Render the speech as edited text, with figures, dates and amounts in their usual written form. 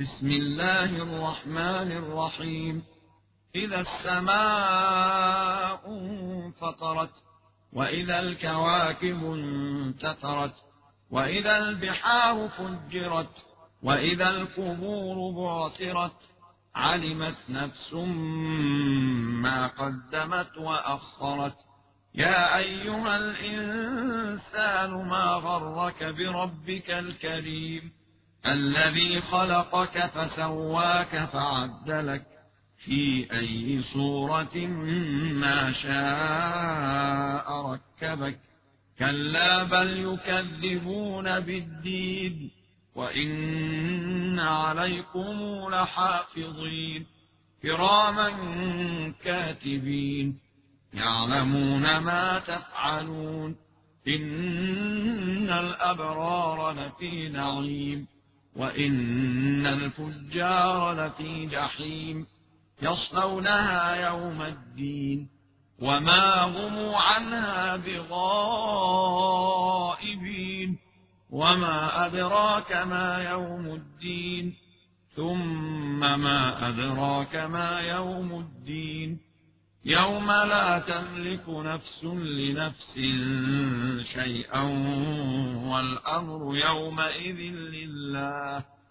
بسم الله الرحمن الرحيم. إذا السماء انفطرت، وإذا الكواكب انتثرت، وإذا البحار فجرت، وإذا القبور بعثرت، علمت نفس ما قدمت وأخرت. يا أيها الإنسان ما غرك بربك الكريم الذي خلقك فسواك فعدلك في أي صورة ما شاء ركبك. كلا بل يكذبون بالدين، وإن عليكم لحافظين كراما كاتبين يعلمون ما تفعلون. إن الأبرار لفي نعيم، وإن الفجار لفي جحيم يصلونها يوم الدين وما هم عنها بغائبين. وما أدراك ما يوم الدين، ثم ما أدراك ما يوم الدين. يوم لا تملك نفس لنفس شيئا والأمر يومئذ لله.